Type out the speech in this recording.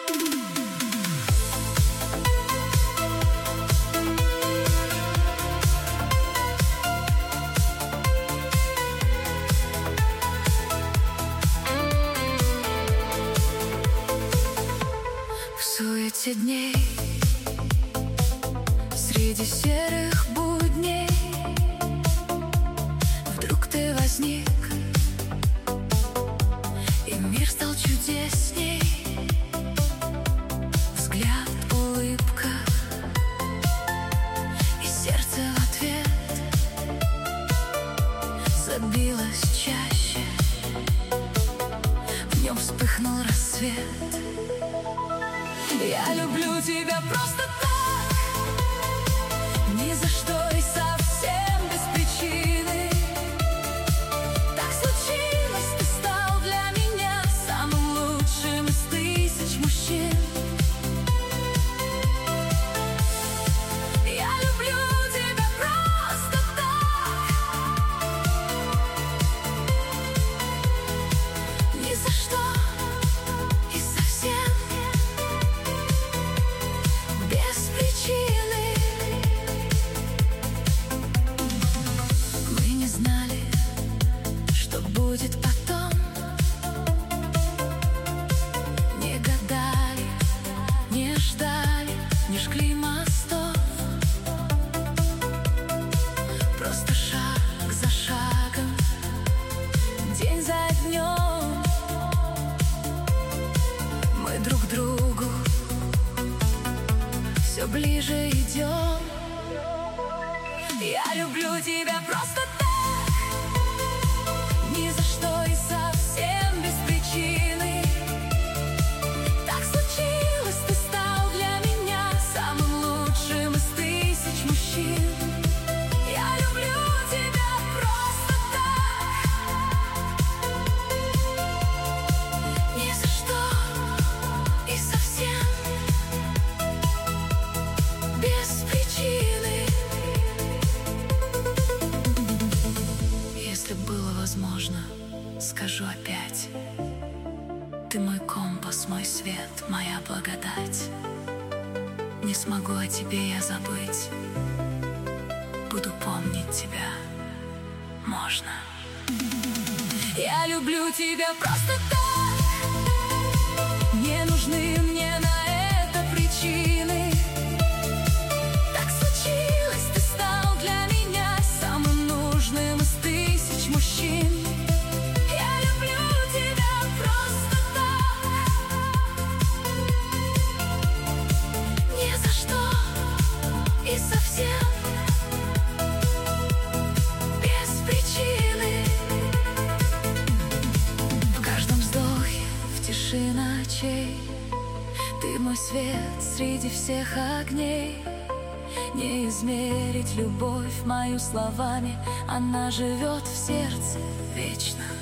В суете дней, среди серых будней, вдруг ты возник, и мир стал чудесней. Взгляд, улыбка, и сердце в ответ забилось чаще. В нем вспыхнул рассвет. Я люблю тебя просто так, ни за что и совсем без причины. Так случилось, ты стал для меня самым лучшим из тысяч мужчин. Я люблю тебя просто так, ни за что и совсем без причины. Мы не знали, что будет потом, не гадали, не ждали, не жгли мостов. Просто шаг за шагом, день за днем, мы друг к другу все ближе идем. Я люблю тебя просто так, ни за что и совсем без причины. Так случилось, ты стал для меня самым лучшим из тысяч мужчин. Я люблю тебя просто так, ни за что и совсем без причины. Если было возможно, скажу опять: ты мой компас, мой свет, моя благодать. Не смогу о тебе я забыть, буду помнить тебя, можно. Я люблю тебя просто так, не нужны мне на это причины. Так случилось, ты стал для меня самым нужным из тысяч мужчин. Я люблю тебя просто так, ни за что и совсем без причины. В каждом вздохе, в тиши ночей, ты мой свет среди всех огней. Не измерить любовь мою словами, она живет в сердце вечно.